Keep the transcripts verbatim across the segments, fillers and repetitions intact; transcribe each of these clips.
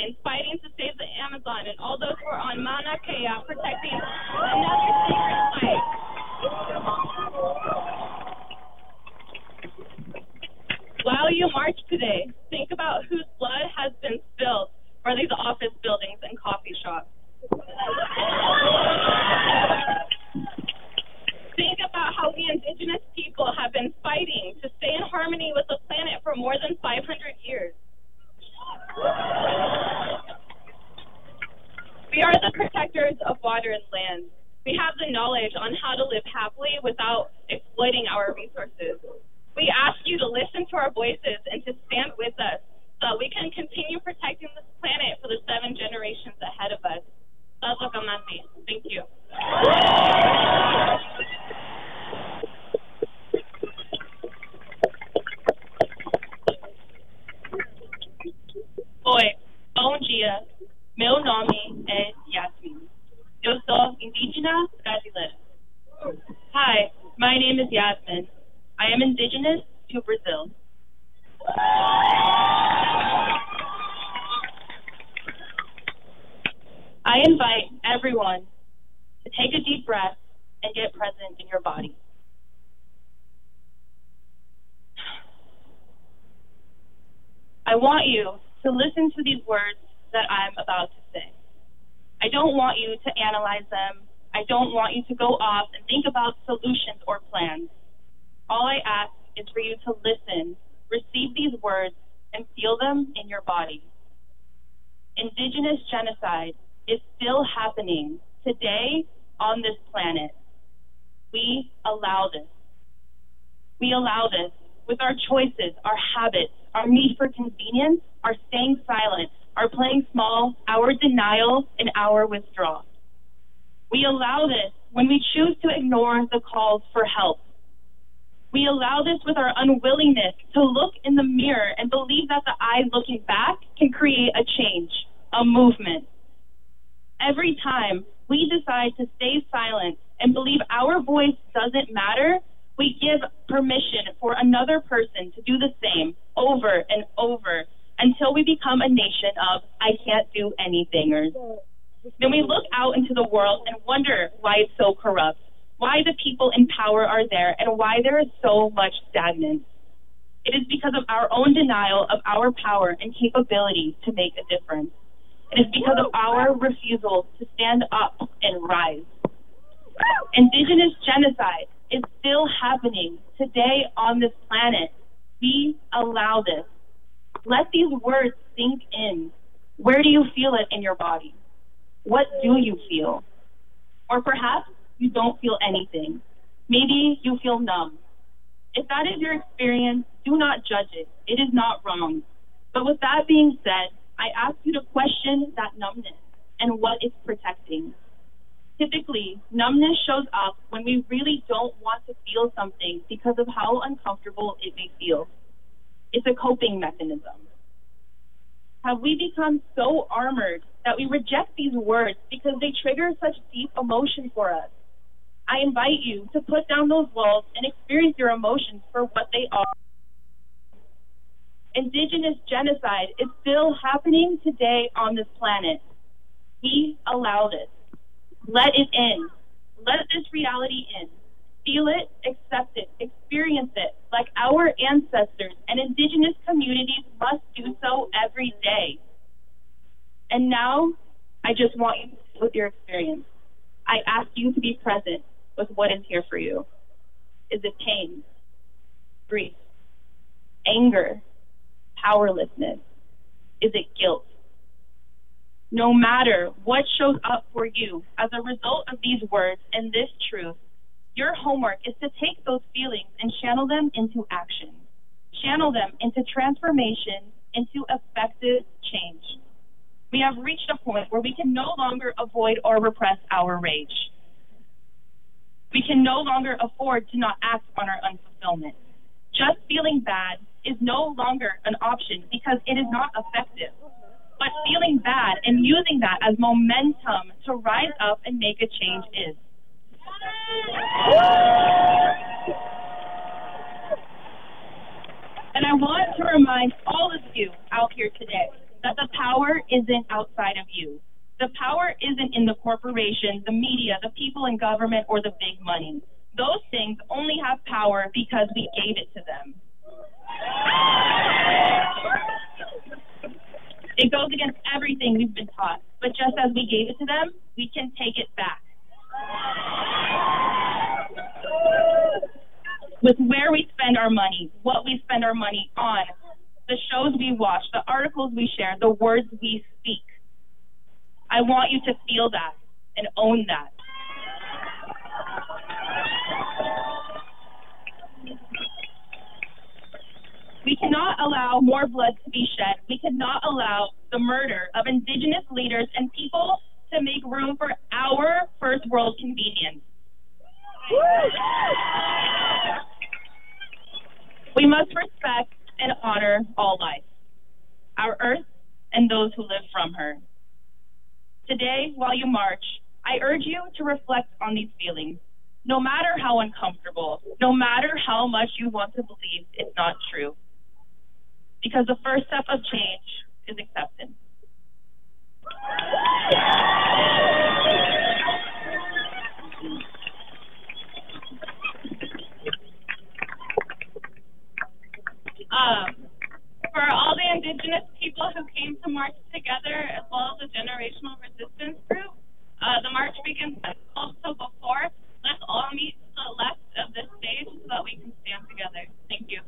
lines fighting to save the Amazon and all those who are on Mauna Kea protecting another sacred site. While you march today, think about whose blood has been spilled for these office buildings and coffee shops. Think about how we indigenous people have been fighting to stay in harmony with the planet for more than five hundred years. We are the protectors of water and land. We have the knowledge on how to live happily without exploiting our resources. We ask you to listen to our voices and to stand with us so that we can continue protecting this planet for the seven generations ahead of us. Thank you. Oi, bom dia. Meu nome é Yasmin. Eu sou indígena brasileira. Hi, my name is Yasmin. I am indigenous to Brazil. I invite everyone to take a deep breath and get present in your body. I want you to listen to these words that I'm about to say. I don't want you to analyze them. I don't want you to go off and think about solutions or plans. All I ask is for you to listen, receive these words, and feel them in your body. Indigenous genocide is still happening today on this planet. We allow this. We allow this with our choices, our habits, our need for convenience, our staying silent, our playing small, our denial, and our withdrawal. We allow this when we choose to ignore the calls for help. We allow this with our unwillingness to look in the mirror and believe that the eye looking back can create a change, a movement. Every time we decide to stay silent and believe our voice doesn't matter, we give permission for another person to do the same over and over until we become a nation of I can't do anythingers. Then we look out into the world and wonder why it's so corrupt, why the people in power are there, and why there is so much stagnance. It is because of our own denial of our power and capability to make a difference. It is because of our refusal to stand up and rise. Indigenous genocide is still happening today on this planet. We allow this. Let these words sink in. Where do you feel it in your body? What do you feel? Or perhaps you don't feel anything. Maybe you feel numb. If that is your experience, do not judge it. It is not wrong. But with that being said, I ask you to question that numbness and what it's protecting. Typically, numbness shows up when we really don't want to feel something because of how uncomfortable it may feel. It's a coping mechanism. Have we become so armored that we reject these words because they trigger such deep emotion for us? I invite you to put down those walls and experience your emotions for what they are. Indigenous genocide is still happening today on this planet. We allow this. Let it in. Let this reality in. Feel it, accept it, experience it, like our ancestors and indigenous communities must do so every day. And now, I just want you to sit with your experience. I ask you to be present with what is here for you. Is it pain, grief, anger, powerlessness? Is it guilt? No matter what shows up for you as a result of these words and this truth, your homework is to take those feelings and channel them into action. Channel them into transformation, into effective change. We have reached a point where we can no longer avoid or repress our rage. We can no longer afford to not act on our unfulfillment. Just feeling bad is no longer an option because it is not effective. But feeling bad and using that as momentum to rise up and make a change is. And I want to remind all of you out here today that the power isn't outside of you. The power isn't in the corporations, the media, the people in government, or the big money. Those things only have power because we gave it to them. It goes against everything we've been taught, but just as we gave it to them, we can take it back. With where we spend our money, what we spend our money on, the shows we watch, the articles we share, the words we speak. I want you to feel that and own that. We cannot allow more blood to be shed. We cannot allow the murder of Indigenous leaders and people to make room for our first world convenience. We must respect and honor all life, our earth and those who live from her. Today, while you march, I urge you to reflect on these feelings, no matter how uncomfortable, no matter how much you want to believe it's not true. Because the first step of change is acceptance. Um, for all the Indigenous people who came to march together, as well as the Generational Resistance Group, uh, the march begins at twelve. So before, let's all meet to the left of this stage so that we can stand together. Thank you.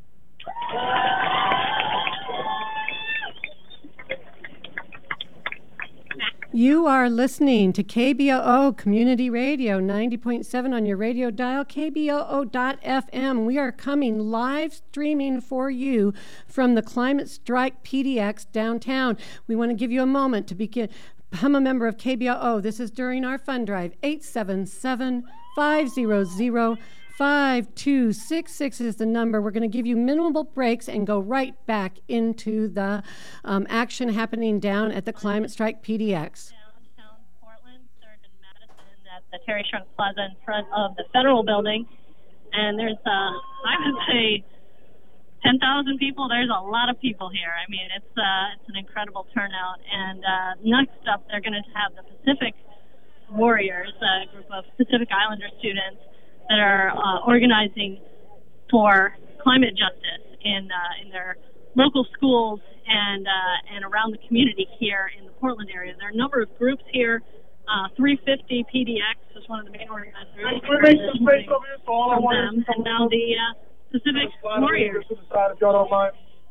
You are listening to K B O O Community Radio ninety point seven on your radio dial, K B O O dot F M. We are coming live streaming for you from the Climate Strike P D X downtown. We want to give you a moment to begin. Become a member of K B O O. This is during our fund drive. eight seven seven, five hundred, five two six six is the number. We're going to give you minimal breaks and go right back into the um, action happening down at the Climate Strike P D X. Downtown Portland, third and Madison, at the Terry Shrunk Plaza in front of the Federal Building. And there's, uh, I would say, ten thousand people. There's a lot of people here. I mean, it's uh, it's an incredible turnout. And uh, next up, they're going to have the Pacific Warriors, a group of Pacific Islander students that are uh, organizing for climate justice in uh, in their local schools and uh, and around the community here in the Portland area. There are a number of groups here. Uh, three fifty P D X is one of the main organizers from them, and now the uh, Pacific Warriors. If y'all don't mind.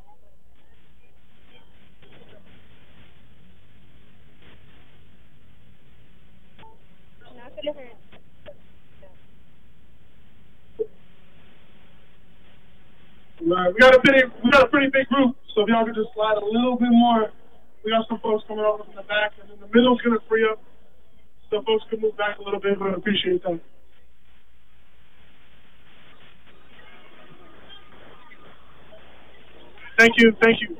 Not gonna hurt. Right. We got a pretty, we got a pretty big group, so if y'all could just slide a little bit more. We got some folks coming over from the back, and in the middle's gonna free up, so folks can move back a little bit. But I appreciate that. Thank you, thank you.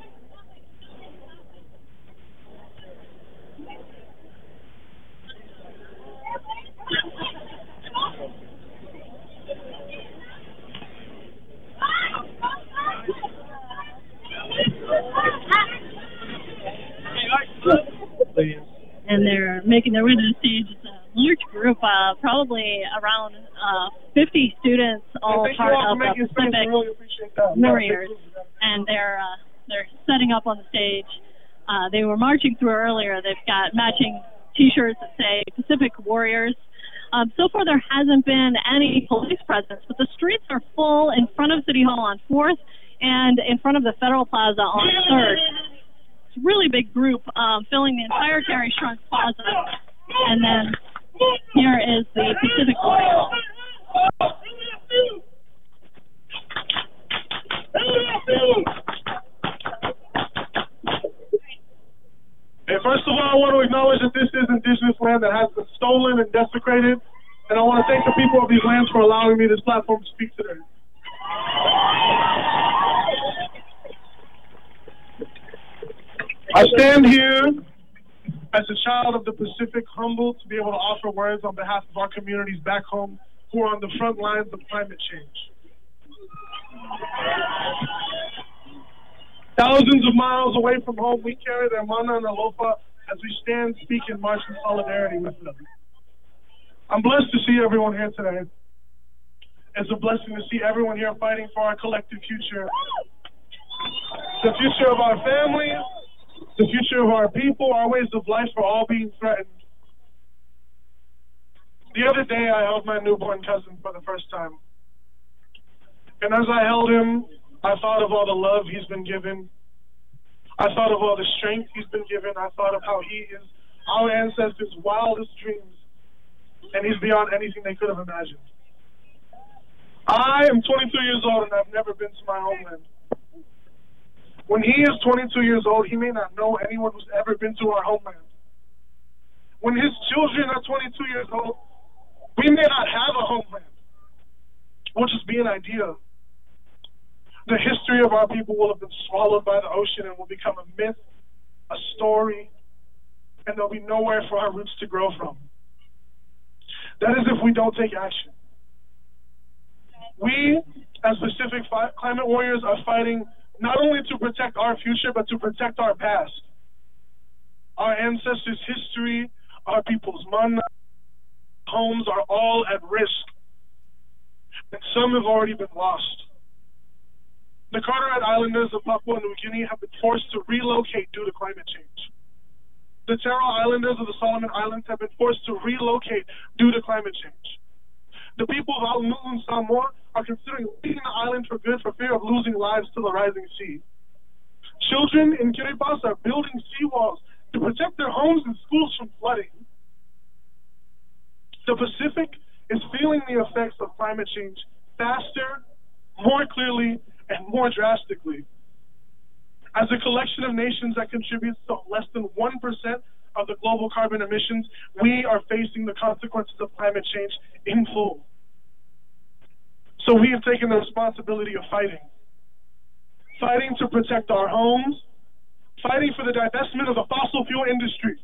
And they're making their way to the stage. It's a large group, uh, probably around uh, fifty students, all part of the Pacific Warriors, and they're uh, they're setting up on the stage. Uh, they were marching through earlier. They've got matching T-shirts that say Pacific Warriors. Um, so far, there hasn't been any police presence, but the streets are full in front of City Hall on fourth and in front of the Federal Plaza on third. It's a really big group, um, filling the entire Terry Shrunk Plaza. And then here is the Pacific Warriors. And first of all, I want to acknowledge that this is Indigenous land that has been stolen and desecrated. And I want to thank the people of these lands for allowing me this platform to speak today. I stand here as a child of the Pacific, humbled to be able to offer words on behalf of our communities back home who are on the front lines of climate change. Thousands of miles away from home, we carry their mana and alofa as we stand, speak, and march in solidarity with them. I'm blessed to see everyone here today. It's a blessing to see everyone here fighting for our collective future. The future of our families, the future of our people, our ways of life are all being threatened. The other day, I held my newborn cousin for the first time. And as I held him, I thought of all the love he's been given. I thought of all the strength he's been given. I thought of how he is our ancestors' wildest dreams. And he's beyond anything they could have imagined. I am twenty-two years old and I've never been to my homeland. When he is twenty-two years old, he may not know anyone who's ever been to our homeland. When his children are twenty-two years old, we may not have a homeland. We'll just be an idea. The history of our people will have been swallowed by the ocean and will become a myth, a story, and there'll be nowhere for our roots to grow from. That is if we don't take action. We, as Pacific Climate Warriors, are fighting not only to protect our future, but to protect our past. Our ancestors' history, our people's mana, homes are all at risk. And some have already been lost. The Carteret Islanders of Papua New Guinea have been forced to relocate due to climate change. The Taro Islanders of the Solomon Islands have been forced to relocate due to climate change. The people of Aunu and Samoa are considering leaving the island for good for fear of losing lives to the rising sea. Children in Kiribati are building seawalls to protect their homes and schools from flooding. The Pacific is feeling the effects of climate change faster, more clearly, and more drastically. As a collection of nations that contributes to less than one percent of the global carbon emissions, we are facing the consequences of climate change in full. So we have taken the responsibility of fighting. Fighting to protect our homes, fighting for the divestment of the fossil fuel industry.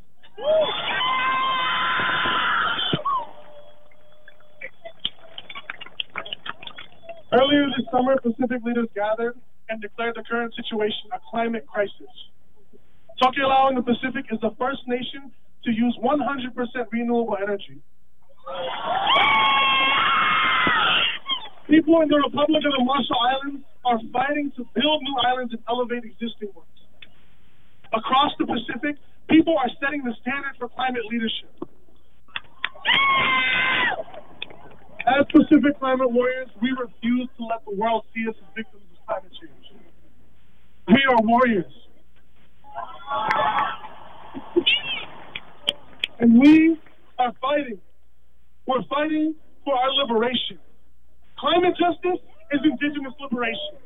Earlier this summer, Pacific leaders gathered and declared the current situation a climate crisis. Tokelau in the Pacific is the first nation to use one hundred percent renewable energy. People in the Republic of the Marshall Islands are fighting to build new islands and elevate existing ones. Across the Pacific, people are setting the standard for climate leadership. As Pacific Climate Warriors, we refuse to let the world see us as victims of climate change. We are warriors. And we are fighting. We're fighting for our liberation. Climate justice is indigenous liberation.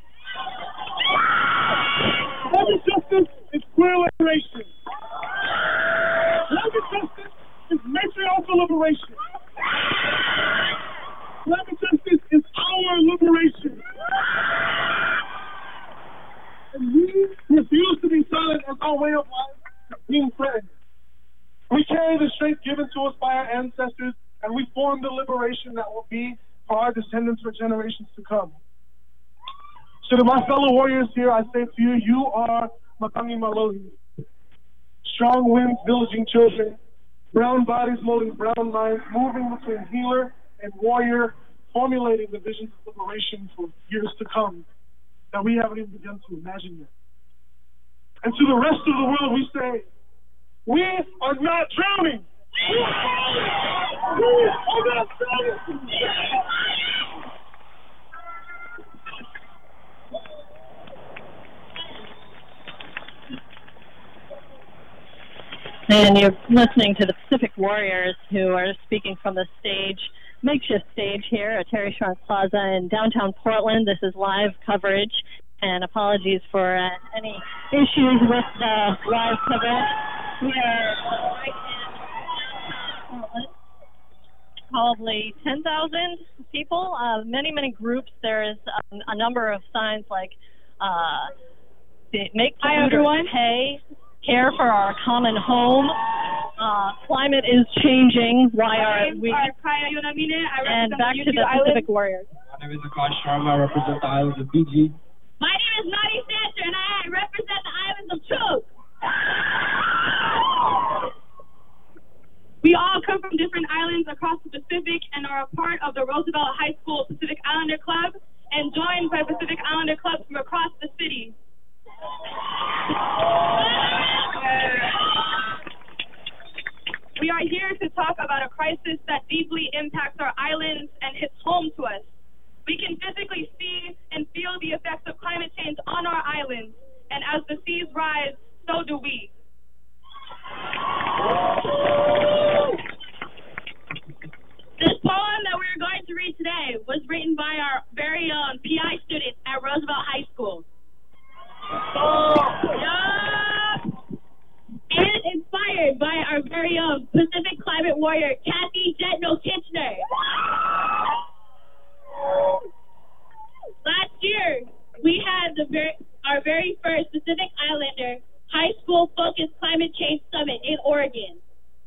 Climate justice is queer liberation. Climate justice is matriarchal liberation. Climate justice is our liberation. And we refuse to be silent as our way of life is being threatened. We carry the strength given to us by our ancestors, and we form the liberation that will be for our descendants for generations to come. So to my fellow warriors here, I say to you, you are Matangi Malohi. Strong winds villaging children, brown bodies molding brown minds, moving between healer and warrior, formulating the visions of liberation for years to come that we haven't even begun to imagine yet. And to the rest of the world we say, we are not drowning! We are not drowning! And you're listening to the Pacific Warriors, who are speaking from the stage, makeshift stage here at Terry Shrunk Plaza in downtown Portland. This is live coverage, and apologies for uh, any issues with the live coverage. We are right in Portland. Probably ten thousand people, uh, many, many groups. There is um, a number of signs like uh, make Hi, everyone. Pay, care for our common home. Uh, climate is changing. Why are we? And back to the Pacific Warriors. My name is Akash Sharma. I represent the island of Fiji. My name is Maddie Sanchez. and I represent the islands of Chuuk. We all come from different islands across the Pacific and are a part of the Roosevelt High School Pacific Islander Club and joined by Pacific Islander clubs from across the city. We are here to talk about a crisis that deeply impacts our islands and hits home to us. We can physically see and feel the effects of climate change on our islands, and as the seas rise, so do we. This poem that we're going to read today was written by our very own P I student at Roosevelt High School. Yeah. And inspired by our very own Pacific climate warrior, Kathy Jetno Kitchener. Last year, we had the very, our very first Pacific Islander High School Focused Climate Change Summit in Oregon.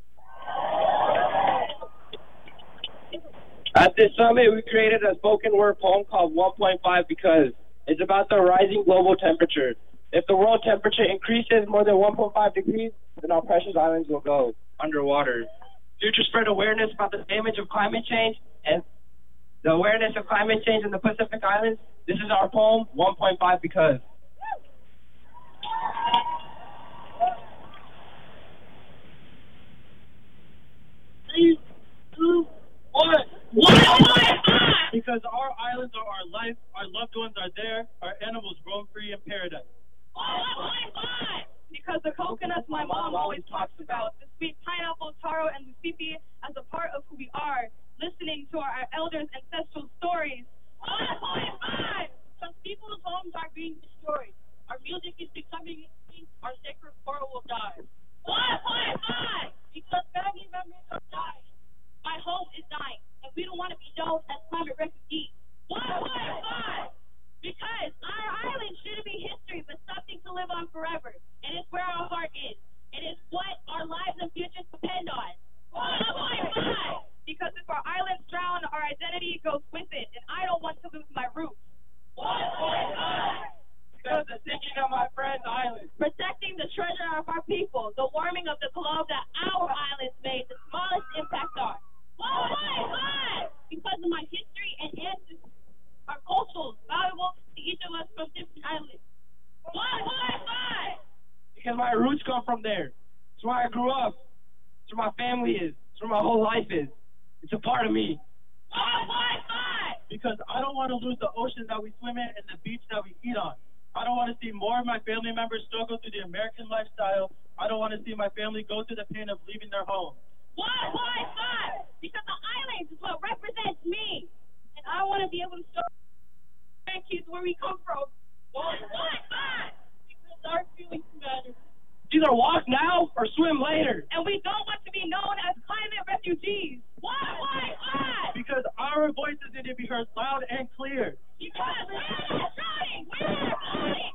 At this summit, we created a spoken word poem called one point five because it's about the rising global temperature. If the world temperature increases more than one point five degrees, then our precious islands will go underwater. Future spread awareness about the damage of climate change and the awareness of climate change in the Pacific Islands. This is our poem, one point five because. What? What? Because our islands are our life, our loved ones are there, our animals roam free in paradise. Because the coconuts my mom always talks about, the sweet pineapple, taro, and lucipi as a part of who we are, listening to our elders' ancestral stories. Some people's homes are being destroyed. Our music is becoming extinct. Our sacred coral will die. Because family members are dying. My home is dying, and we don't want to be known as climate refugees. Because our island shouldn't be history, but something to live on forever. And it's where our heart is. It is what our lives and futures depend on. Because if our islands drown, our identity goes with it, and I don't want to lose my roots. Because the sinking of my friend's island. Protecting the treasure of our people, the warming of the globe that our islands made the smallest impact on. Because of my history and ancestry, our cultures valuable to each of us from different islands. Because my roots come from there. It's where I grew up. It's where my family is. It's where my whole life is. It's a part of me. Because I don't want to lose the ocean that we swim in and the beach that we eat on. I don't want to see more of my family members struggle through the American lifestyle. I don't want to see my family go through the pain of leaving their home. Because the islands is what represents me. And I want to be able to show kids where we come from. Because our feelings matter. Either walk now or swim later. And we don't want to be known as climate refugees. Because our voices need to be heard loud and clear. Because we're shouting, we're fighting.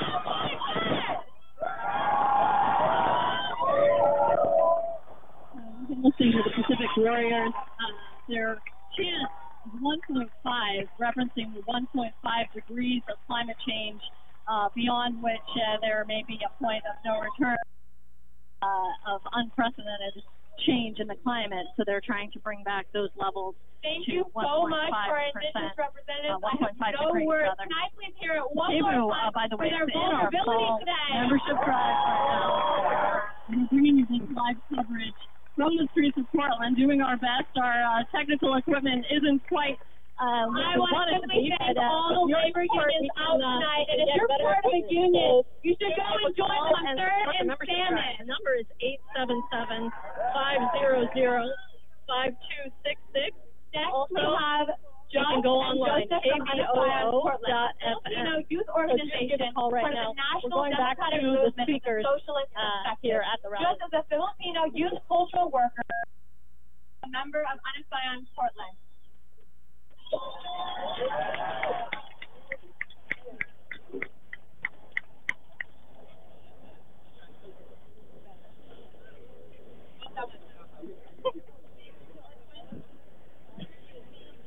We've been listening to the Pacific Warriors. Uh, their chant is one point five, referencing the one point five degrees of climate change, uh, beyond which uh, there may be a point of no return uh, of unprecedented change in the climate. So they're trying to bring back those levels. Thank to you so much for our one point five Indigenous percent. representatives. Uh, one point five I have no degrees, words. rather. Can I please hear it one Gabriel, more time uh, by the way, for their is in our vulnerability fall today? membership drive right now. We're bringing you this live coverage from the streets of Portland, doing our best. Our uh, technical equipment isn't quite uh, what I we want want to it to simply be. thank but, uh, all the your labor support, unions we out can, uh, tonight, and get if you're better part of a equipment. union, So you should go and join them on Third and Salmon. The number is eight seven seven, five zero zero, five two six six. Next, Also, we have you can go online, Joseph K from B O O dot F M. Filipino Youth So just Organization, give a call right part now. of the National We're going back Democratic to the Movement of speakers Socialist uh, Perspective. here at the rally. Joseph is a Filipino youth cultural worker, a member of Anasayan Portland.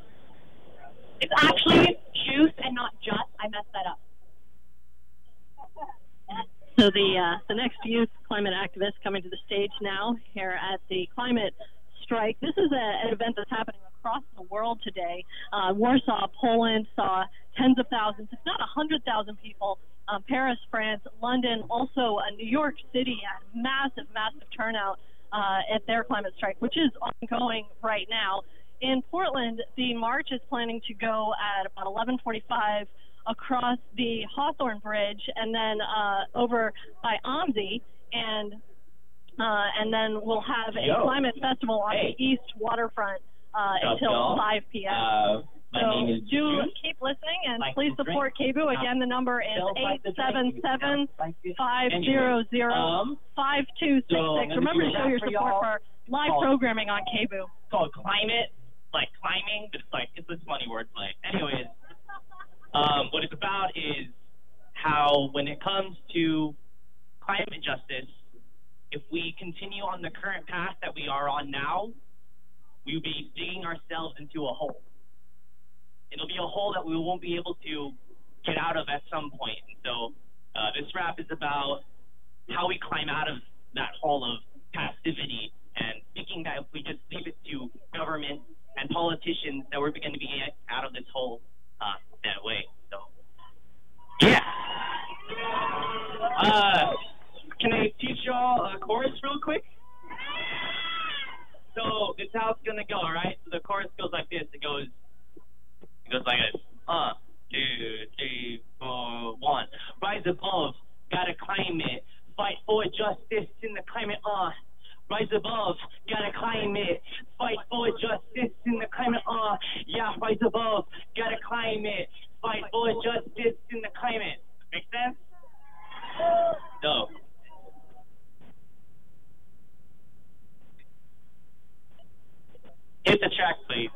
It's actually juice and not just. I messed that up. So the uh, the next youth climate activists coming to the stage now here at the climate strike. This is a, an event that's happening across the world today. Uh, Warsaw, Poland saw tens of thousands, if not one hundred thousand people. Um, Paris, France, London, also uh, New York City had massive, massive turnout uh, at their climate strike, which is ongoing right now. In Portland, the march is planning to go at about eleven forty-five across the Hawthorne Bridge and then uh, over by OMSI, and uh, and then we'll have a Yo. climate festival on Hey. the East Waterfront uh, What's up, until y'all? five p.m. Uh, my so name is do Jude. keep listening and Like please to support K B U. Again, the number is Don't like eight to seven drink. seven, Like to- five Anyway, zero zero, um, five two six so I'm six. gonna Remember do to show that your for support y'all. for live Oh. programming on K B U. It's called climate, like climbing. It's like it's this funny wordplay. Anyways, um, what it's about is how when it comes to climate justice, if we continue on the current path that we are on now, we'll be digging ourselves into a hole. It'll be a hole that we won't be able to get out of at some point. And so uh, this rap is about how we climb out of that hole of passivity and thinking that if we just leave it to government and politicians that we're going to be out of this hole uh, that way. So, yeah. Uh, can I teach y'all a chorus real quick? So this is how it's going to go, all right? So the chorus goes like this. It goes... It goes like this. Uh, two, three, four, one. Rise above, gotta climb it. Fight for justice in the climate. Uh, rise above, gotta climb it. Fight for justice in the climate. Uh, yeah, rise above, gotta climb it. Fight for justice in the climate. Make sense? Dope. Hit the track, please.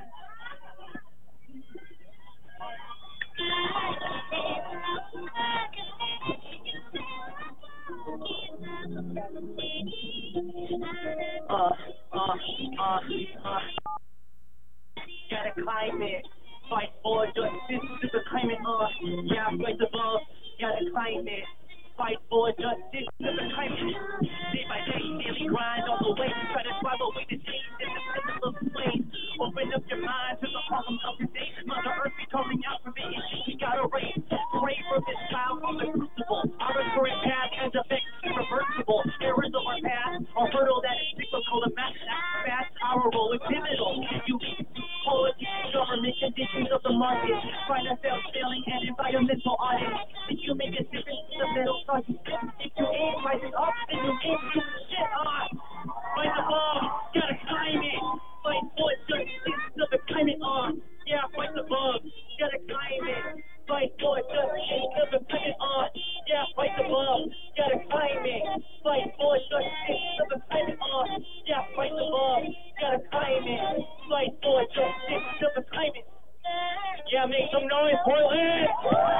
Uh, uh, uh, uh. Gotta climb it. Fight for justice to the climate. Uh, yeah, rise above. Gotta climb it. Fight for justice to the climate. Day by day, daily grind all the way. Try to drive away the days in the middle of the flames. Open up your mind to the problem of the day. Mother Earth be calling out for the issues we gotta raise. Pray for this child from the crucible. Our current path and effects irreversible. Errors of our past, a hurdle that is cyclical. The math that's fast, our role is pivotal. You politics, government conditions of the market. Find ourselves failing an environmental audit. If you make a difference in the middle, so you sit. If you ain't rising up, then you ain't doing shit. Ah, fight the ball, gotta climb it. Fight for justice to the climate. Ah, yeah, fight the bug, gotta climb it. Fight for justice to the climate. Ah, yeah, fight the bug, gotta climb it. Fight for justice to the climate. Ah, yeah, fight the bug, gotta climb it. Fight for justice to the climate. Yeah, make some noise, Portland!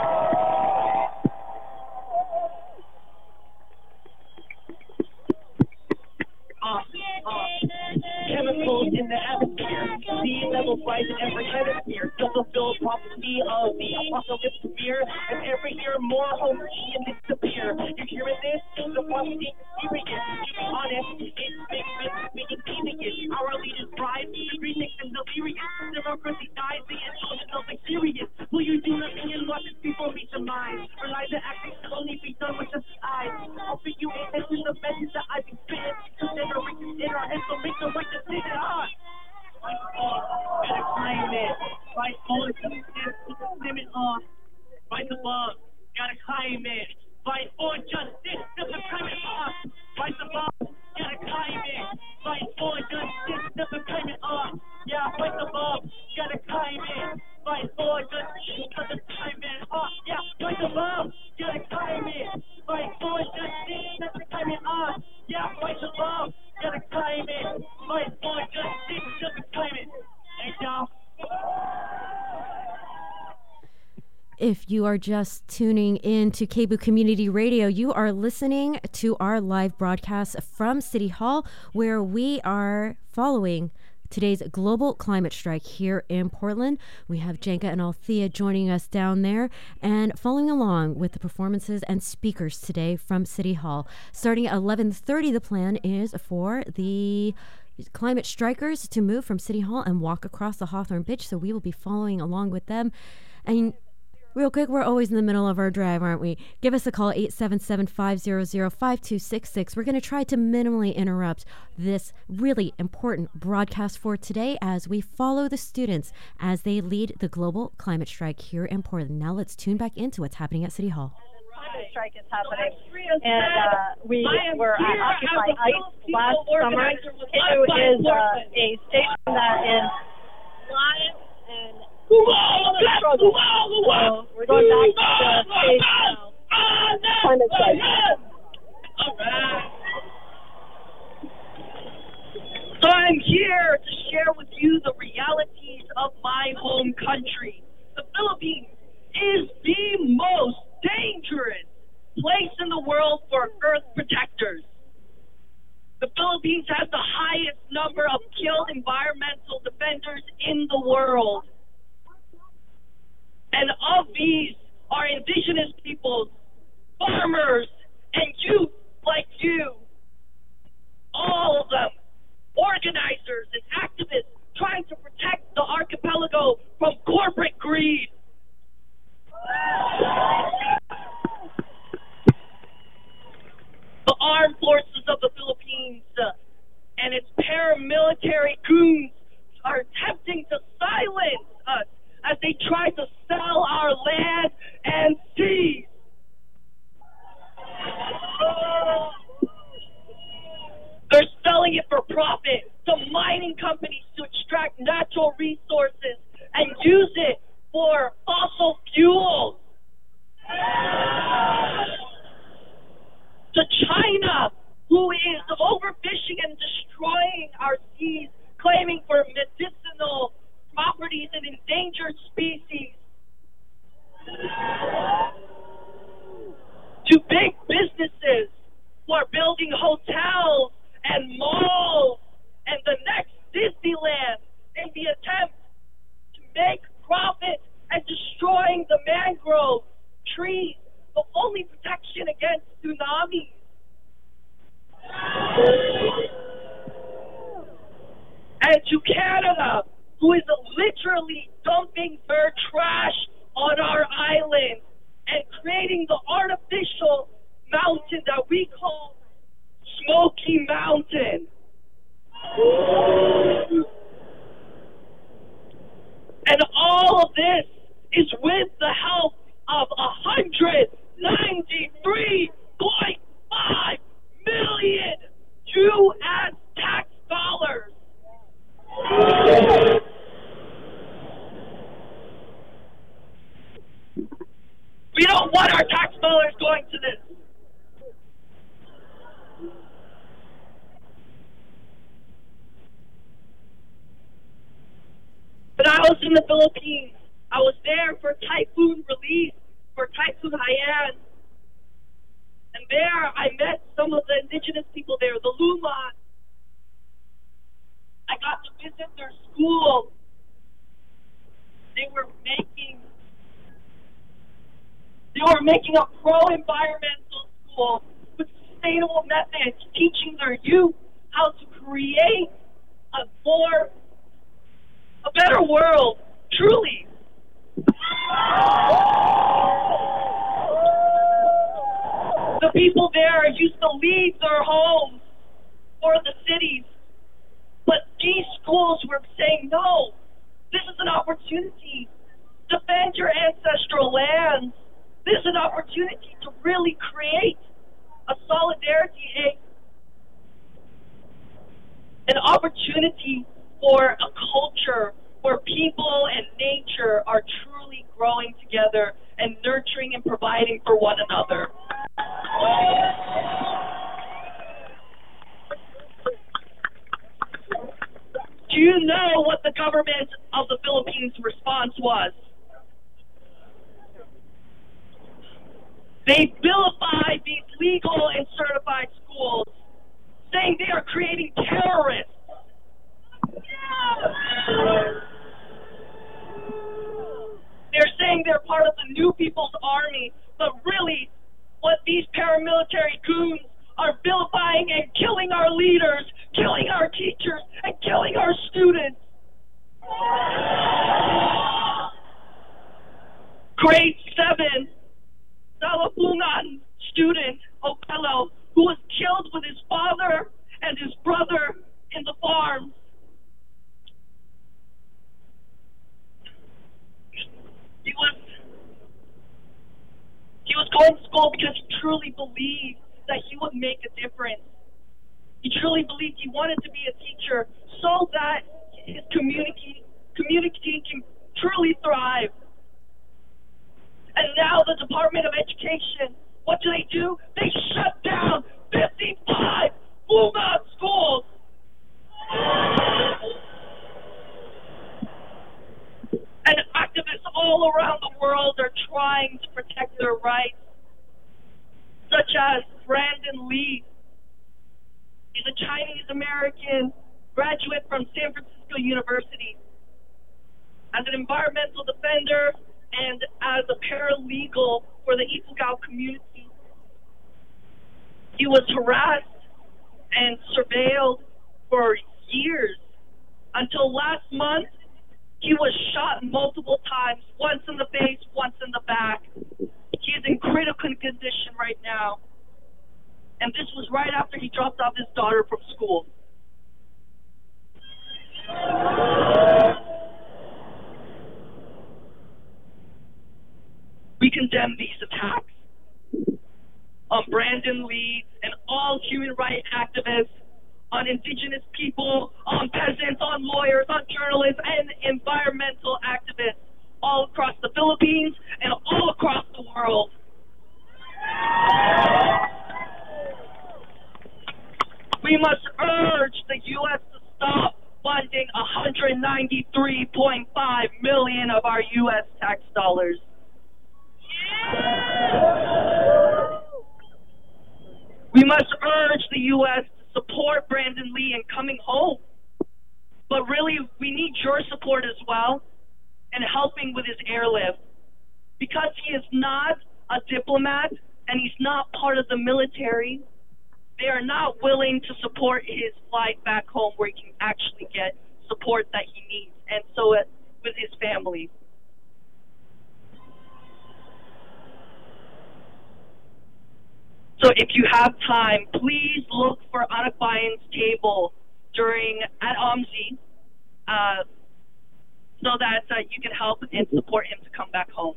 Uh, uh, chemicals in the atmosphere, sea levels rise in every hemisphere, self-fulfilled prophecy of the apocalypse fear, and every year more homogeneous disappear. You hearing this? The prophecy is serious. To be honest, it's big business making devious. Our leaders rise, the remix and delirious. Democracy dies, the intelligence of the serious. Will you do nothing and watch it people meet the mind? Realize that acting can only be done with just eyes. Hoping you attention the message that I've been spitting. In our heads, so make the right decision. Ah! Fight for, gotta climb it. Fight for justice to the limit. Ah! Fight the bug, gotta climb it. Fight for justice to the climate. Ah! Fight the bug, gotta climb it. Fight for justice to the climate. Ah! Yeah, fight the bug, gotta climb it. Fight for justice to the climate. Ah! Yeah, fight the bug, gotta climb it. Fight for justice to the climate. Ah! Yeah, fight the bug. Gotta climb it. Fight for justice to the climate. Thanks, y'all. If you are just tuning in to K B U Community Radio, you are listening to our live broadcast from City Hall, where we are following today's global climate strike here in Portland. We have Janka and Althea joining us down there and following along with the performances and speakers today from City Hall. Starting at eleven thirty, the plan is for the climate strikers to move from City Hall and walk across the Hawthorne Pitch, so we will be following along with them. And real quick, we're always in the middle of our drive, aren't we? Give us a call, eight seven seven, five zero zero, five two six six. We're going to try to minimally interrupt this really important broadcast for today as we follow the students as they lead the global climate strike here in Portland. Now let's tune back into what's happening at City Hall. Climate strike is happening, and uh, we were at Occupy ICE last summer. K B O is uh, a station that is live and struggle. So we're going back to the stage now. Climate strike. So I'm here to share with you the realities of my home country. The Philippines is the most dangerous place in the world for Earth protectors. The Philippines has the highest number of killed environmental defenders in the world. And of these are indigenous peoples, farmers, and youth like you. All of them, organizers and activists trying to protect the archipelago from corporate greed. The armed forces of the Philippines uh, and its paramilitary goons are attempting to silence us as they try to sell our land and seas. They're selling it for profit to mining companies to extract natural resources and use it for fossil fuels. To China, who is overfishing and destroying our seas, claiming for medicinal properties and endangered species. To big businesses who are building hotels and malls and the next Disneyland in the attempt to make profit and destroying the mangrove trees, the only protection against tsunamis. And to Canada, who is literally dumping their trash on our island and creating the artificial mountain that we call Smoky Mountain. And all of this is with the help of one hundred ninety-three point five million U S tax dollars. We don't want our tax dollars going to this. When I was in the Philippines, I was there for typhoon relief, for Typhoon Haiyan. And there I met some of the indigenous people there, the Luma. I got to visit their school. They were making they were making a pro-environmental school with sustainable methods, teaching their youth how to create a more a better world, truly. The people there used to leave their homes for the cities, but these schools were saying, no, this is an opportunity. Defend your ancestral lands. This is an opportunity to really create a solidarity, a, an opportunity for a culture where people and nature are truly growing together and nurturing and providing for one another. Do you know what the government of the Philippines' response was? They vilified these legal and certified schools, saying they are creating terrorists. saying they're part of the New People's Army, but really what these paramilitary goons are vilifying and killing our leaders, killing our teachers, and killing our students. Grade seven, Salapungan student, Opello, who was killed with his father and his brother in the farm. He was, he was going to school because he truly believed that he would make a difference. He truly believed he wanted to be a teacher so that his community, community can truly thrive. And now the Department of Education, what do they do? They shut down fifty-five Wuhan schools. And activists all around the world are trying to protect their rights, such as Brandon Lee. He's a Chinese-American graduate from San Francisco University. As an environmental defender and as a paralegal for the Ifugao community, he was harassed and surveilled for years until last month. He was shot multiple times, once in the face, once in the back. He is in critical condition right now. And this was right after he dropped off his daughter from school. We condemn these attacks on Brandon Lee and all human rights activists, on indigenous people, on peasants, on lawyers, on journalists, and environmental activists all across the Philippines and all across the world. We must urge the U S to stop funding one hundred ninety-three point five million dollars of our U S tax dollars. We must urge the U S to support Brandon Lee in coming home. But really, we need your support as well in helping with his airlift. Because he is not a diplomat and he's not part of the military, they are not willing to support his flight back home where he can actually get support that he needs, and so it, with his family. So if you have time, please look for Anak Bayan's table during at O M S I, uh, so that uh, you can help and support him to come back home.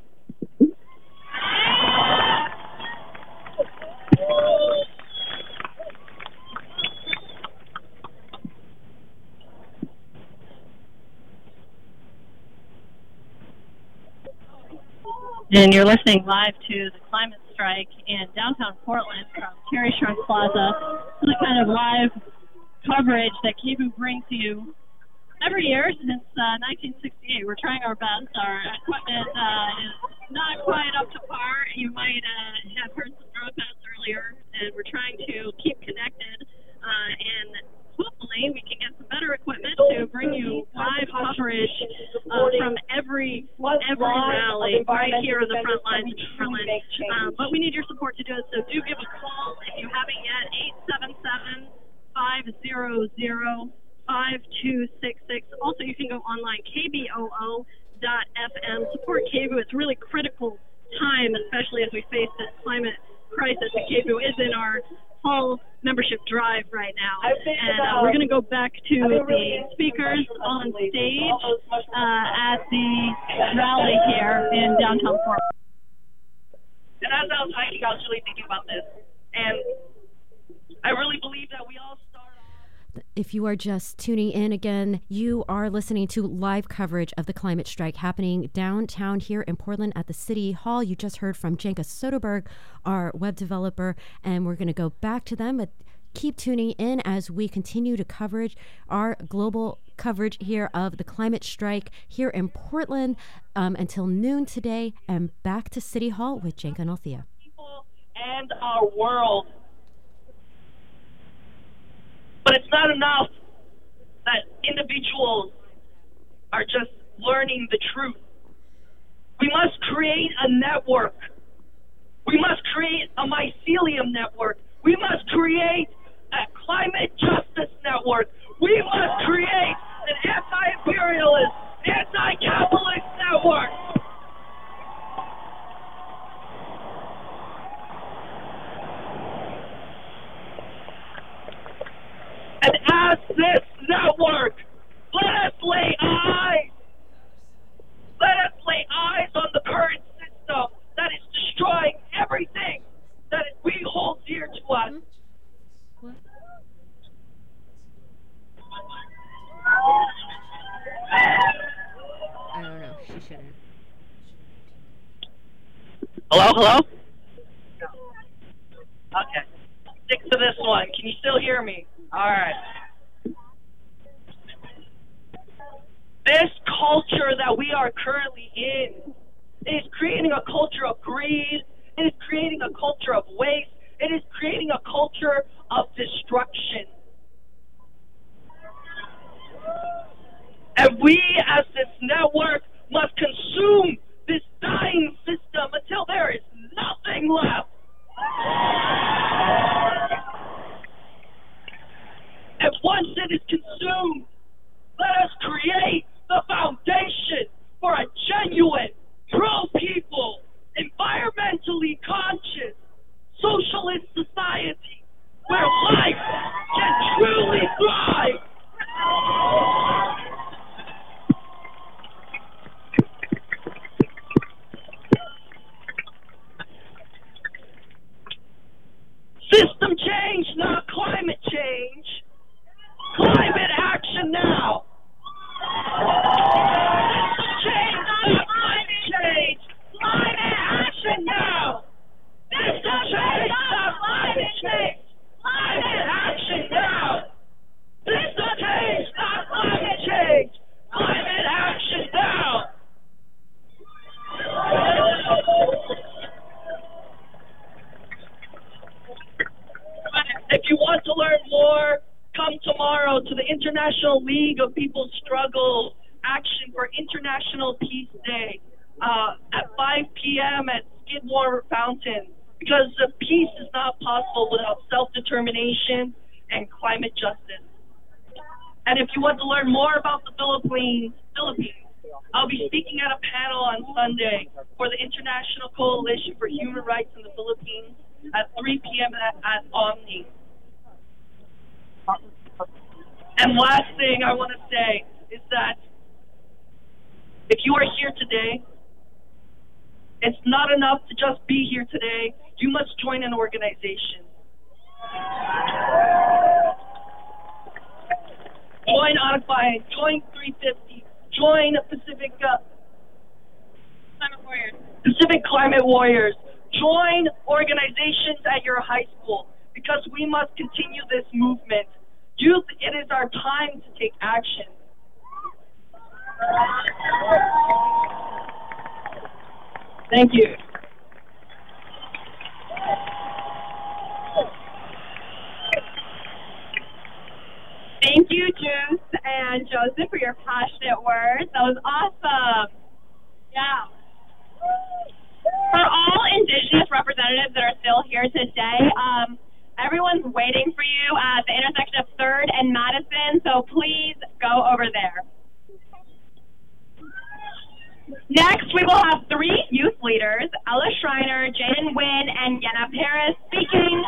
And you're listening live to the climate strike in downtown Portland from Terry Shrunk Plaza. This is the kind of live coverage that K B O O brings to you every year since uh, nineteen sixty-eight. We're trying our best. Our equipment uh, is not quite up to par. You might uh, have heard some protests earlier, and we're trying to keep connected. Uh, and hopefully we can get some better equipment to bring you live coverage uh, from every every rally right here on the front lines of Portland. Uh, but we need your support to do it, so do give a call if you haven't yet, eight seven seven, five zero zero, five two six six. Also, you can go online, K B O O dot F M. Support K B O O. It's a really critical time, especially as we face this climate crisis, and K B O O is in our whole membership drive right now. And uh, we're going to go back to the speakers on stage uh, at the rally here in downtown Portland. And as I was hiking, I was really thinking about this. And I really believe that we all start off. If you are just tuning in again, you are listening to live coverage of the climate strike happening downtown here in Portland at the City Hall. You just heard from Janka Soderberg, our web developer, and we're going to go back to them. But keep tuning in as we continue to coverage our global coverage here of the climate strike here in Portland um, until noon today, and back to City Hall with Janka and Althea. People and our world. But it's not enough that individuals are just learning the truth. We must create a network. We must create a mycelium network. We must create a climate justice network. We must create an anti-imperialist, anti-capitalist network. And as this network, let us lay eyes, let us lay eyes on the current system that is destroying everything that we hold dear to us. What? I don't know. She shouldn't. Hello, hello? Okay. Stick to this one. Can you still hear me? All right. This culture that we are currently in is creating a culture of greed. It is creating a culture of waste. It is creating a culture of destruction. And we, as this network, must consume this dying system until there is nothing left. And once it is consumed, let us create the foundation for a genuine, pro-people, environmentally conscious, socialist society where life can truly thrive. System change, not climate change. Climate action now. System change, not climate change. Climate action now. System change, not climate change. Climate action now. System change, not climate change. Climate action now. If you want to learn more, come tomorrow to the International League of People's Struggle Action for International Peace Day uh, at five p.m. at Skidmore Fountain, because the peace is not possible without self-determination and climate justice. And if you want to learn more about the Philippines, Philippines, I'll be speaking at a panel on Sunday for the International Coalition for Human Rights in the Philippines at three p.m. at, at Omni. And last thing I want to say is that if you are here today, it's not enough to just be here today. You must join an organization. Join Occupy, join three fifty, join Pacific uh, Climate Warriors. Pacific Climate Warriors. Join organizations at your high school, because we must continue this movement. Youth, it is our time to take action. Thank you. Thank you, Juice and Joseph, for your passionate words. That was awesome. Yeah. For all Indigenous representatives that are still here today, um, everyone's waiting for you at the intersection of third and Madison, so please go over there. Next, we will have three youth leaders, Ella Schreiner, Jaden Wynn, and Yenna Paris, speaking,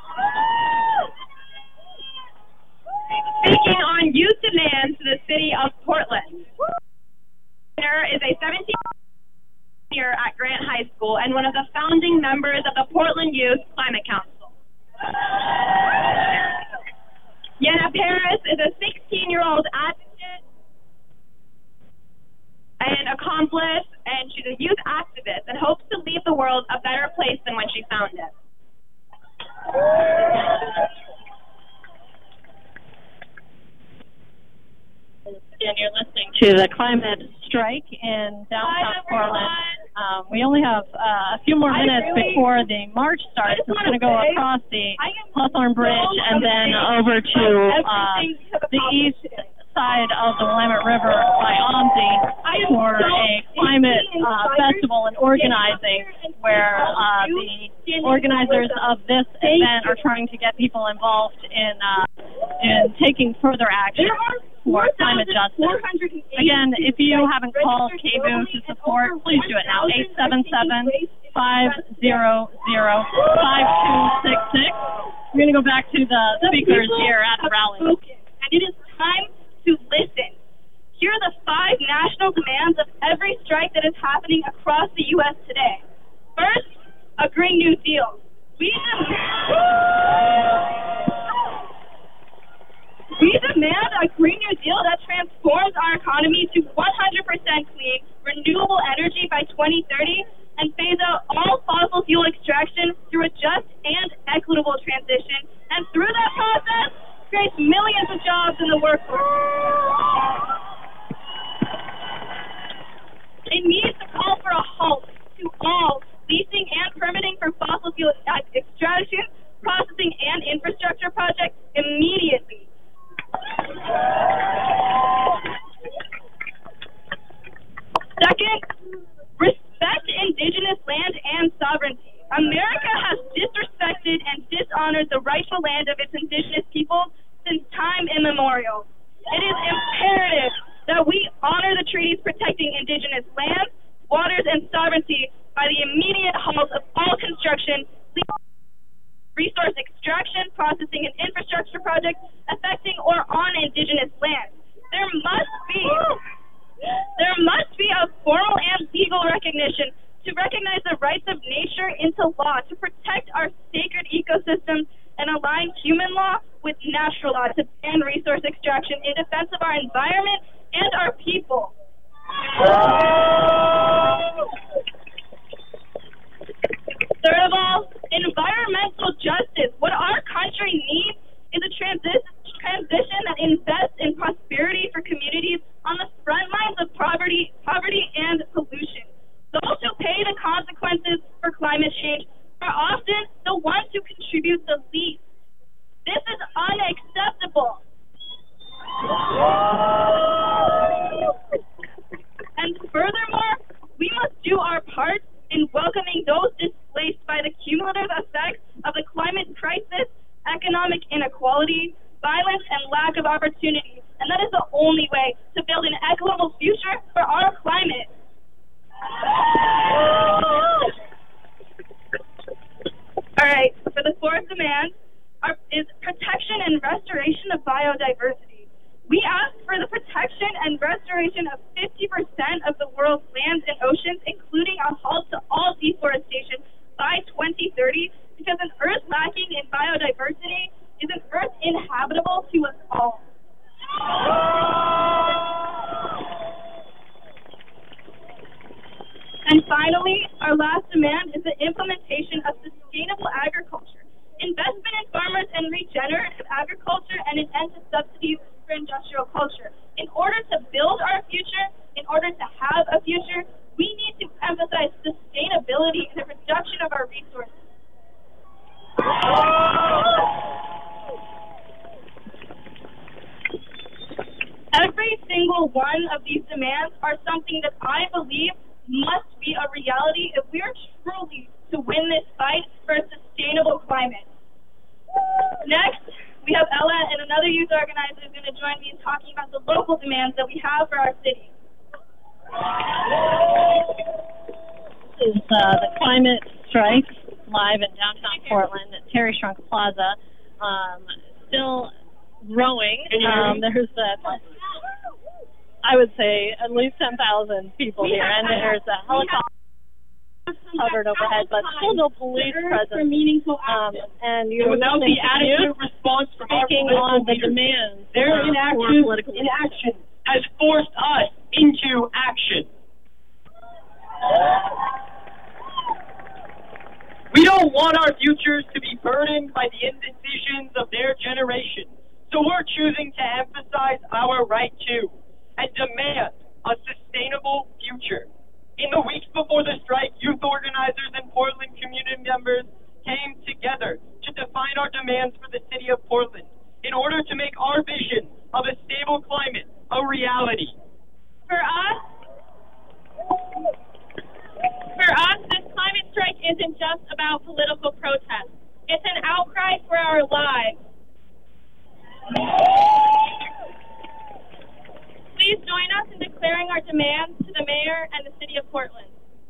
speaking on youth demands to the city of Portland. Schreiner is a seventeen-year at Grant High School and one of the founding members of the Portland Youth Climate Council. Yenna Paris is a sixteen-year-old advocate and accomplice, and she's a youth activist and hopes to leave the world a better place than when she found it. And you're listening to the climate strike in downtown Portland. Um, we only have uh, a few more minutes really, before the march starts. We're going to go across the Hawthorne Bridge and then over to uh, the east side of the Willamette River by OMSI for a climate uh, festival and organizing where uh, the organizers of this event are trying to get people involved in, uh, in taking further action for climate justice. Again, if you haven't called K B O to support, please do it now. eight seven seven, five zero zero, five two six six. We're going to go back to the speakers here at the rally. And it is time to listen. Here are the five national demands of every strike that is happening across the U S today. First, a Green New Deal. We demand, we demand a Green New Deal that transforms our economy to one hundred percent clean, renewable energy by twenty thirty and phase out all fossil fuel extraction through a just and equitable transition, and through that process, creates millions of jobs in the workforce. It needs to call for a halt to all leasing and permitting for fossil fuel extraction, processing, and infrastructure projects immediately. Second, respect indigenous land and sovereignty. America has disrespected and dishonored the rightful land of its indigenous peoples since time immemorial. It is imperative that we honor the treaties protecting indigenous lands, waters, and sovereignty by the immediate halt of all construction, resource extraction, processing, and infrastructure projects affecting or on indigenous lands. There must be there must be a formal and legal recognition to recognize the rights of nature into law, to protect our sacred ecosystems and align human law with natural law, to ban resource extraction in defense of our environment and our people. Third of all, environmental justice. What our country needs is a transi- transition that invests in prosperity for communities on the front lines of poverty, poverty and pollution. Those who pay the consequences for climate change are often the ones who contribute the least. This is unacceptable. And furthermore, we must do our part in welcoming those displaced by the cumulative effects of the climate crisis, economic inequality, violence, and lack of opportunity. And that is the only way to build an equitable future for our climate. All right, for the fourth demand are, is protection and restoration of biodiversity. We ask for the protection and restoration of fifty percent of the world's lands and oceans, including a halt to all deforestation by twenty thirty, because an Earth lacking in biodiversity is an Earth inhabitable to us all. And finally, our last demand is the implementation of sustainable agriculture, investment in farmers and regenerative agriculture, and an end to subsidies for industrial culture. In order to build our future, in order to have a future, we need to emphasize sustainability in the production of our resources. Every single one of these demands are something that I believe must be a reality if we are truly to win this fight for a sustainable climate. Next, we have Ella and another youth organizer who's going to join me in talking about the local demands that we have for our city. This is uh, the climate strike live in downtown Portland at Terry Shrunk Plaza. Um, still growing. Um, there's uh, I would say at least ten thousand people here, and there's a helicopter covered overhead, but still no police presence. Um, and you without the adequate response from speaking on the demands, their inaction, inaction has forced us into action. We don't want our futures to be burdened by the indecisions of their generation, so we're choosing to emphasize our right to and demand a sustainable future. In the weeks before the strike, youth organizers and Portland community members came together to define our demands for the city of Portland in order to make our vision of a stable climate a reality. For us, for us, this climate strike isn't just about political protest. It's an outcry for our lives. Please join us in declaring our demands to the mayor and the city of Portland.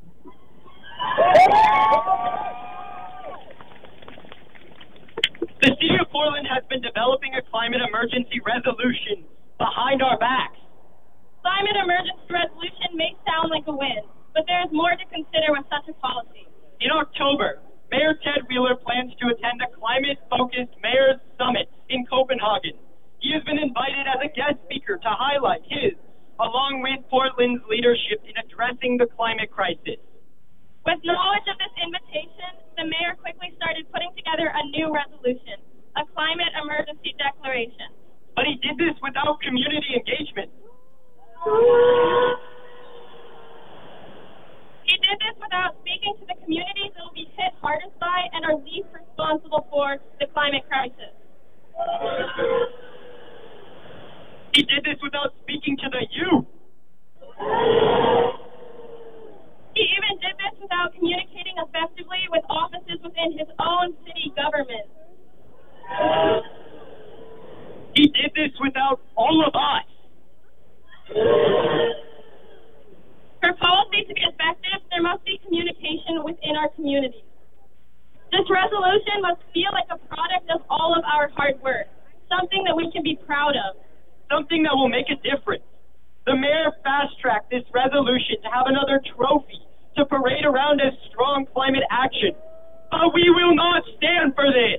The city of Portland has been developing a climate emergency resolution behind our backs. Climate emergency resolution may sound like a win, but there is more to consider with such a policy. In October, Mayor Ted Wheeler plans to attend a climate-focused Mayor's Summit in Copenhagen. He has been invited as a guest speaker to highlight his, along with Portland's leadership in addressing the climate crisis. With knowledge of this invitation, the mayor quickly started putting together a new resolution, a climate emergency declaration. But he did this without community engagement. He did this without speaking to the communities that will be hit hardest by and are least responsible for the climate crisis. He did this without speaking to the youth. He even did this without communicating effectively with offices within his own city government. He did this without all of us. For policy to be effective, there must be communication within our communities. This resolution must feel like a product of all of our hard work, something that we can be proud of. Something that will make a difference. The mayor fast-tracked this resolution to have another trophy to parade around as strong climate action. But we will not stand for this.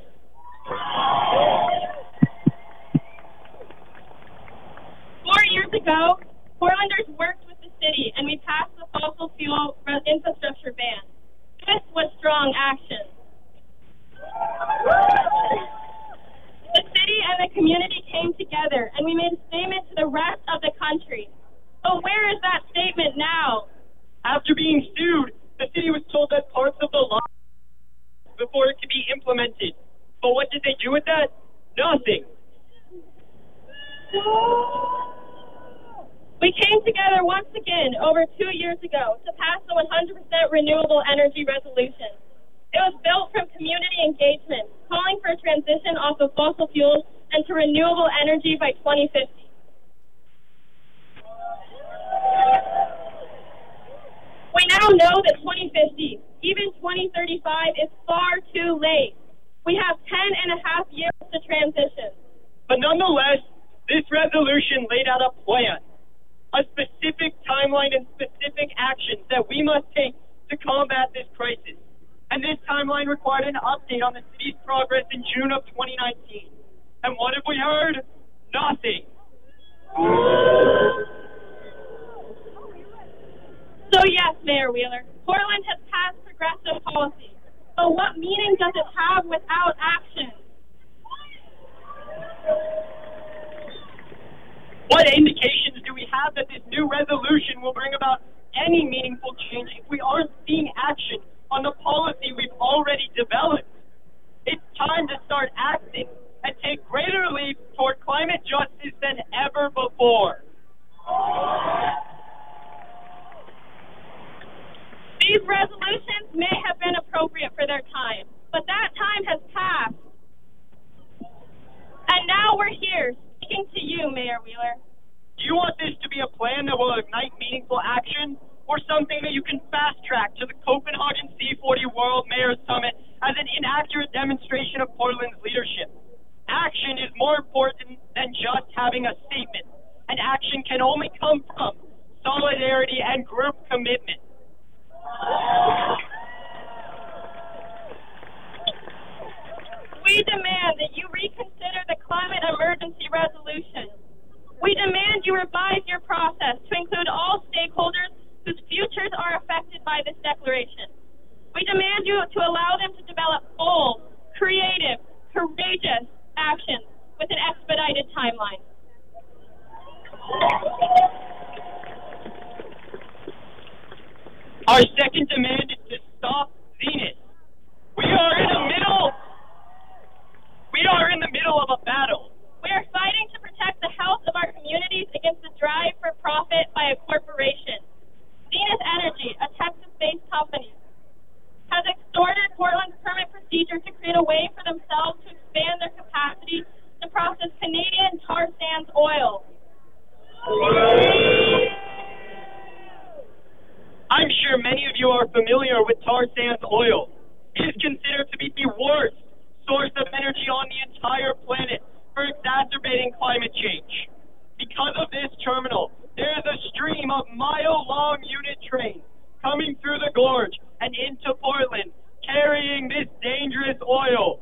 Four years ago, Portlanders worked with the city and we passed the fossil fuel infrastructure ban. This was strong action. The city and the community came together and we made a statement to the rest of the country. But where is that statement now? After being sued, the city was told that parts of the law before it could be implemented. But what did they do with that? Nothing. We came together once again over two years ago to pass the one hundred percent renewable energy resolution. It was built from community engagement, calling for a transition off of fossil fuels and to renewable energy by twenty fifty. We now know that twenty fifty, even twenty thirty-five, is far too late. We have ten and a half years to transition. But nonetheless, this resolution laid out a plan, a specific timeline and specific actions that we must take to combat this crisis. And this timeline required an update on the city's progress in June of twenty nineteen. And what have we heard? Nothing. So yes, Mayor Wheeler, Portland has passed progressive policy. But what meaning does it have without action? What indications do we have that this new resolution will bring about any meaningful change if we aren't seeing action on the policy we've already developed? It's time to start acting and take greater leaps toward climate justice than ever before. These resolutions may have been appropriate for their time, but that time has passed. And now we're here, speaking to you, Mayor Wheeler. Do you want this to be a plan that will ignite meaningful action, or something that you can fast-track to the Copenhagen C forty World Mayors Summit as an inaccurate demonstration of Portland's leadership? Action is more important than just having a statement, and action can only come from solidarity and group commitment. We demand that you reconsider the climate emergency resolution. We demand you revise your process to include all stakeholders whose futures are affected by this declaration. We demand you to allow them to develop bold, creative, courageous actions with an expedited timeline. Our second demand is to stop Zenith. We are in the middle. We are in the middle of a battle. We are fighting to protect the health exacerbating climate change. Because of this terminal, there is a stream of mile-long unit trains coming through the gorge and into Portland, carrying this dangerous oil.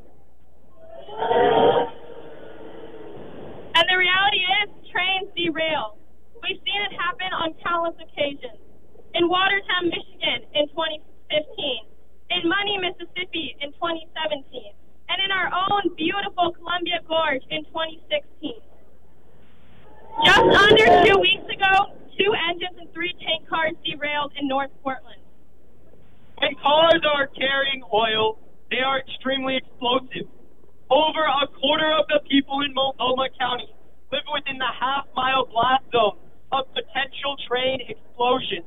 And the reality is, trains derail. We've seen it happen on countless occasions. In Watertown, Michigan in twenty fifteen, in Money, Mississippi in twenty seventeen, and in our own beautiful Columbia Gorge in twenty sixteen. Just under two weeks ago, two engines and three tank cars derailed in North Portland. When cars are carrying oil, they are extremely explosive. Over a quarter of the people in Multnomah County live within the half-mile blast zone of potential train explosions.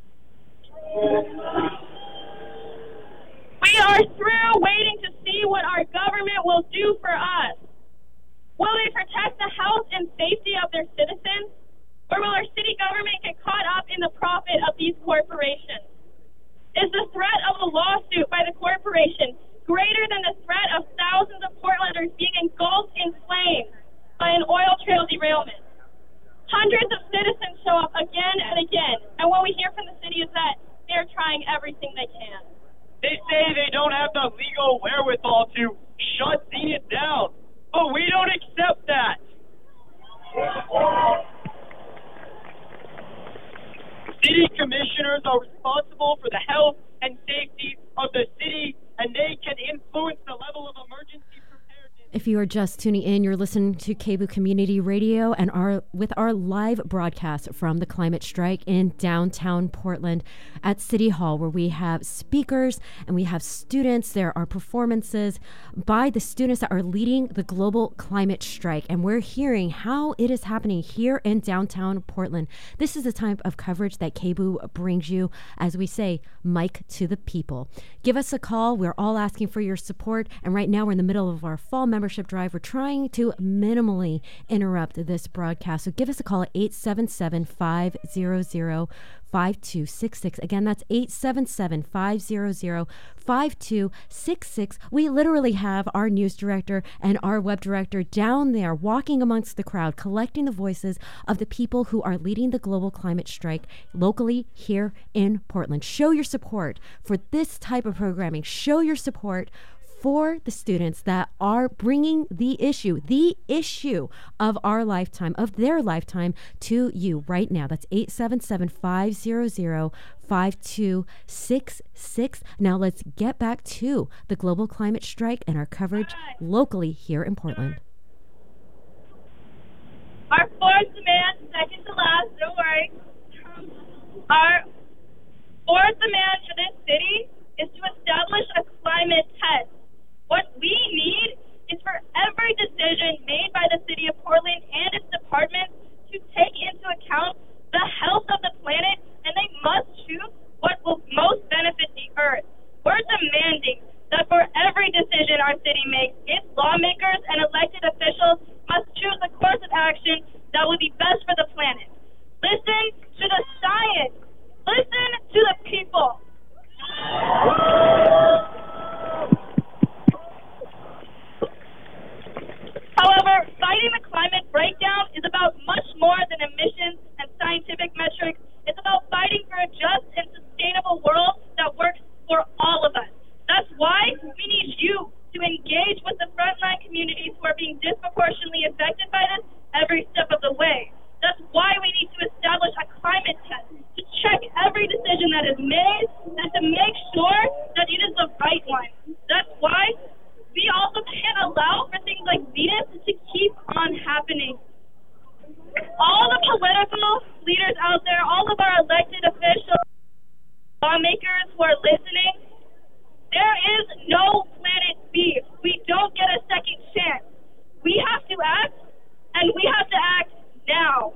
We are through waiting to see what our government will do for us. Will they protect the health and safety of their citizens? Or will our city government get caught up in the profit of these corporations? Is the threat of a lawsuit by the corporation greater than the threat of thousands of Portlanders being engulfed in flames by an oil trail derailment? Hundreds of citizens show up again and again, and what we hear from the city is that they're trying everything they can. They say they don't have the legal wherewithal to shut Zenith down, but we don't accept that. City commissioners are responsible for the health and safety of the city, and they can influence the level of emergency preparedness. If you are just tuning in, you're listening to K B O Community Radio and our with our live broadcast from the climate strike in downtown Portland at City Hall, where we have speakers and we have students. There are performances by the students that are leading the global climate strike, and we're hearing how it is happening here in downtown Portland. This is the type of coverage that K B O brings you, as we say, mic to the people. Give us a call. We're all asking for your support, and right now we're in the middle of our fall membership drive. We're trying to minimally interrupt this broadcast. So give us a call at eight seven seven, five hundred, five two six six. Again, that's eight seven seven, five hundred, five two six six. We literally have our news director and our web director down there walking amongst the crowd, collecting the voices of the people who are leading the global climate strike locally here in Portland. Show your support for this type of programming. Show your support for the students that are bringing the issue, the issue of our lifetime, of their lifetime, to you right now. That's eight seven seven, five hundred, five two six six. Now let's get back to the global climate strike and our coverage locally here in Portland. Our fourth demand, second to last, don't worry. Our fourth demand for this city is to establish a climate test. What we need is for every decision made by the city of Portland and its departments to take into account the health of the planet, and they must choose what will most benefit the earth. We're demanding that for every decision our city makes, its lawmakers and elected officials must choose a course of action that will be best for the planet. Listen to the science. Listen to the people. However, fighting the climate breakdown is about much more than emissions and scientific metrics. It's about fighting for a just and sustainable world that works for all of us. That's why we need you to engage with the frontline communities who are being disproportionately affected by this every step of the way. That's why we need to establish a climate test to check every decision that is made and to make sure that it is the right one. That's why we also can't allow for things like Zenith to keep on happening. All the political leaders out there, all of our elected officials, lawmakers who are listening, there is no planet B. We don't get a second chance. We have to act, and we have to act now.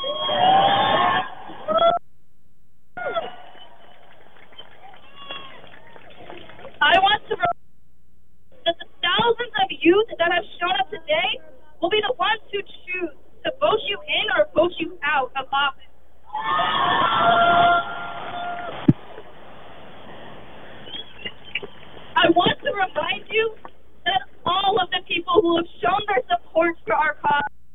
I want to that the thousands of youth that have shown up today will be the ones who choose to vote you in or vote you out of office. I want to remind you that all of the people who have shown their support for our cause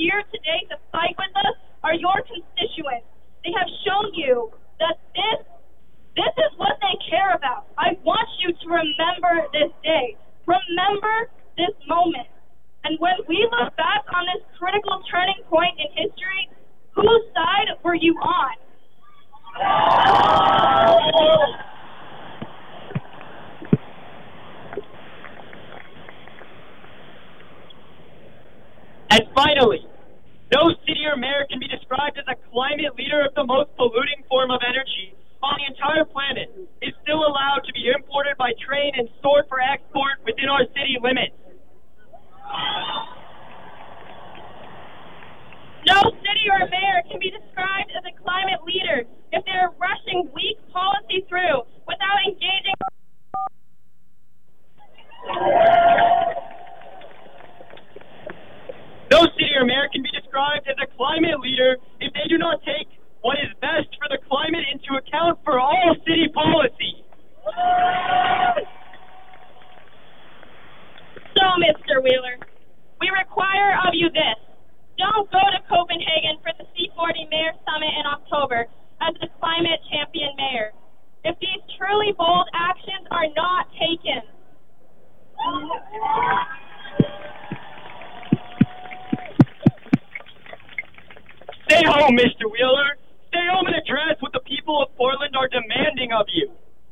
here today to fight with us are your constituents. They have shown you that this, this is what they care about. I want you to remember this day. Remember this moment. And when we look back on this critical turning point in history, whose side were you on? And finally, no city or mayor can be described as a climate leader if the most polluting form of energy on the entire planet is still allowed to be imported by train and stored for export within our city limits. No city or mayor can be described as a climate leader if they're rushing weak policy through without engaging. No city or mayor can be described as a climate leader if they do not take what is best for the climate into account for all city policy. So, Mister Wheeler, we require of you this. Don't go to Copenhagen for the C forty Mayor Summit in October as the climate champion mayor if these truly bold actions are not taken. Stay home, Mister Wheeler. Stay home and address what the people of Portland are demanding of you.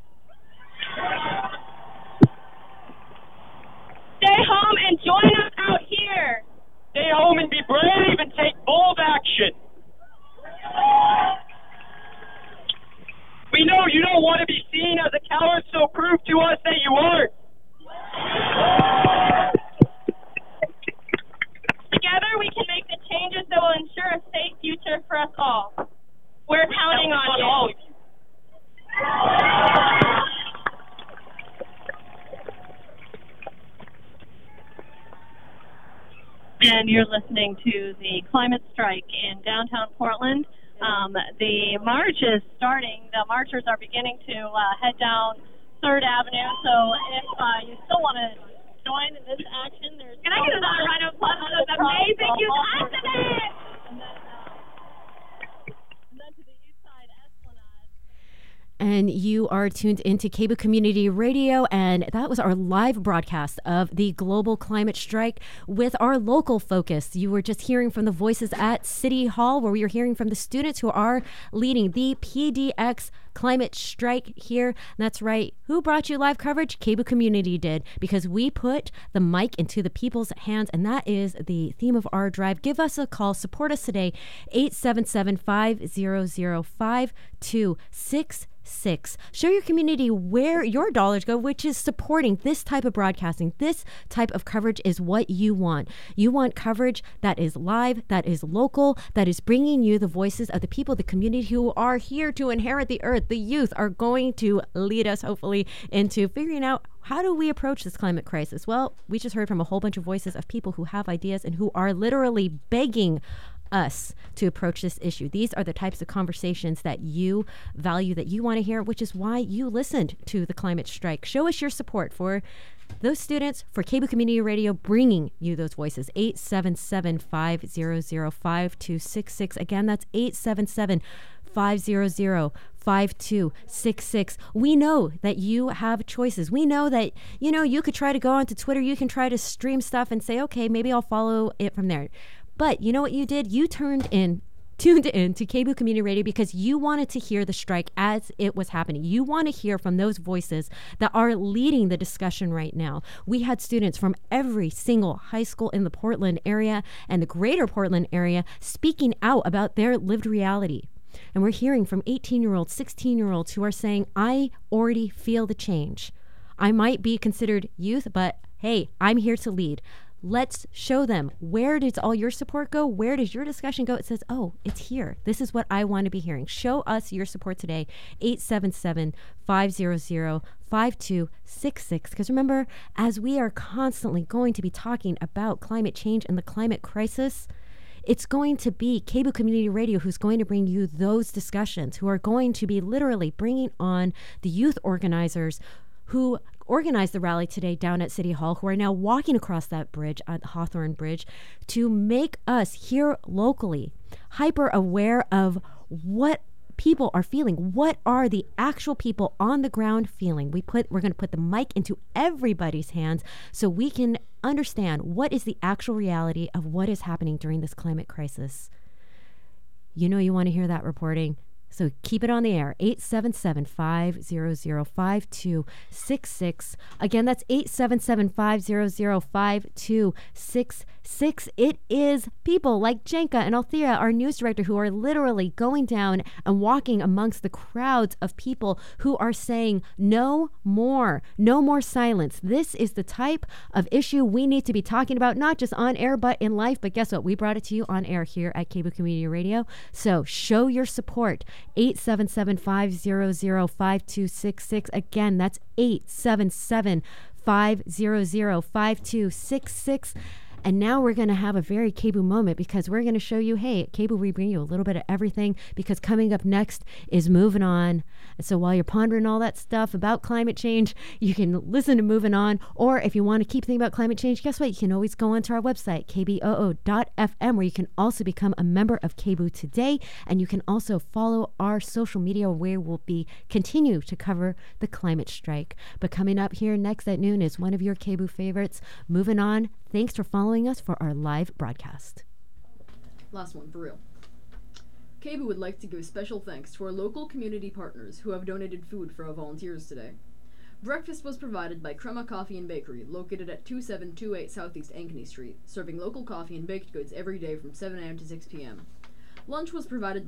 Stay home and join us out here. Stay home and be brave and take bold action. We know you don't want to be seen as a coward, so prove to us that you aren't. Together we can make the changes that will ensure a safe future for us all. We're counting on, on you. All of you. And you're listening to the climate strike in downtown Portland. Um, the march is starting. The marchers are beginning to uh, head down third Avenue. So if uh, you still want to join in this action, there's... Can I get another round of applause for those amazing youth activists? And you are tuned into Cable Community Radio, and that was our live broadcast of the global climate strike with our local focus. You were just hearing from the voices at City Hall, where we were hearing from the students who are leading the P D X climate strike here. That's right. Who brought you live coverage? Cable Community did, because we put the mic into the people's hands, and that is the theme of our drive. Give us a call. Support us today. eight seven seven, five zero zero, five two six six. Show your community where your dollars go, which is supporting this type of broadcasting. This type of coverage is what you want. You want coverage that is live, that is local, that is bringing you the voices of the people, the community who are here to inherit the earth. The youth are going to lead us, hopefully, into figuring out how do we approach this climate crisis. Well, we just heard from a whole bunch of voices of people who have ideas and who are literally begging us to approach this issue. These are the types of conversations that you value, that you want to hear, which is why you listened to the climate strike. Show us your support for those students, for Cable Community Radio, bringing you those voices. eight seven seven, five zero zero, five two six six. Again, that's eight seven seven, five zero zero, five two six six. We know that you have choices. We know that, you know, you could try to go onto Twitter, you can try to stream stuff and say, okay, maybe I'll follow it from there. But you know what you did? You turned in, tuned in to Cable Community Radio because you wanted to hear the strike as it was happening. You want to hear from those voices that are leading the discussion right now. We had students from every single high school in the Portland area and the greater Portland area speaking out about their lived reality. And we're hearing from eighteen-year-olds, sixteen-year-olds who are saying, I already feel the change. I might be considered youth, but hey, I'm here to lead. Let's show them, where does all your support go? Where does your discussion go? It says, oh, it's here. This is what I want to be hearing. Show us your support today. eight seven seven, five zero zero, five two six six. Because remember, as we are constantly going to be talking about climate change and the climate crisis, it's going to be Cable Community Radio who's going to bring you those discussions, who are going to be literally bringing on the youth organizers who organized the rally today down at City Hall, who are now walking across that bridge, at Hawthorne Bridge, to make us here locally hyper aware of what people are feeling. What are the actual people on the ground feeling? We put, we're going to put the mic into everybody's hands so we can understand what is the actual reality of what is happening during this climate crisis. You know you want to hear that reporting. So keep it on the air, eight seven seven, five zero zero, five two six six. Again, that's eight seven seven, five zero zero, five two six six. It is people like Jenka and Althea, our news director, who are literally going down and walking amongst the crowds of people who are saying no more, no more silence. This is the type of issue we need to be talking about, not just on air, but in life. But guess what? We brought it to you on air here at K B O Community Radio. So show your support. eight seven seven, five zero zero, five two six six. Again, that's eight seven seven, five zero zero, five two six six. And now we're going to have a very K B O O moment, because we're going to show you, hey, at K B O O we bring you a little bit of everything, because coming up next is Moving On. And so while you're pondering all that stuff about climate change, you can listen to Moving On. Or if you want to keep thinking about climate change, guess what? You can always go onto our website, K B O O dot F M, where you can also become a member of K B O O Today. And you can also follow our social media, where we'll be continue to cover the climate strike. But coming up here next at noon is one of your K B O O favorites, Moving On. Thanks for following us for our live broadcast. Last one, for real. K B O O would like to give special thanks to our local community partners who have donated food for our volunteers today. Breakfast was provided by Crema Coffee and Bakery, located at two seven two eight Southeast Ankeny Street, serving local coffee and baked goods every day from seven a.m. to six p.m. Lunch was provided by